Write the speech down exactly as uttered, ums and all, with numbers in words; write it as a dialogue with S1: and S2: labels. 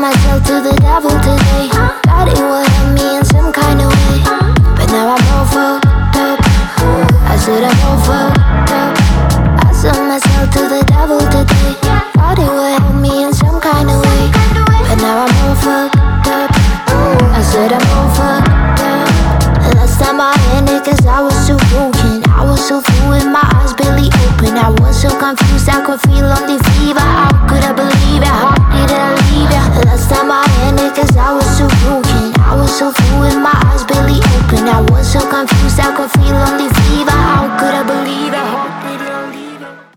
S1: myself to the devil today. Thought it would help me in some kind of way, but now I'm all fucked up. I said I'm all fucked up. I sold myself to the devil today. Thought it would help me in some kind of way, but now I'm all fucked up. I said I'm all fucked up. The last time I had it, cause I was too broken. I was so full with my eyes barely open. I was so confused, I could feel on the fever.